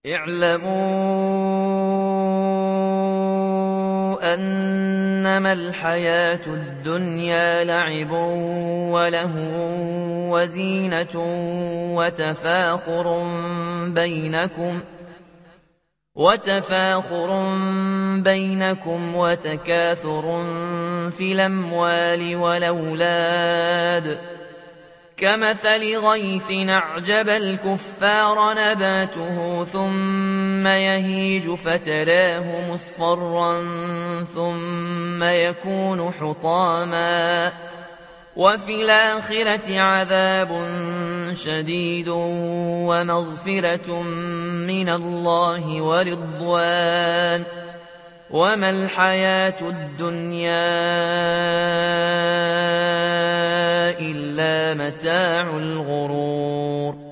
اعلموا أنما الحياة الدنيا لعب ولهو وزينة وتفاخر بينكم وتكاثر في الأموال والأولاد كمثل غيث أعجب الكفار نباته ثم يهيج فتراه مصفرا ثم يكون حطاما وفي الآخرة عذاب شديد ومغفرة من الله ورضوان وما الحياة الدنيا إلا متاع الغرور.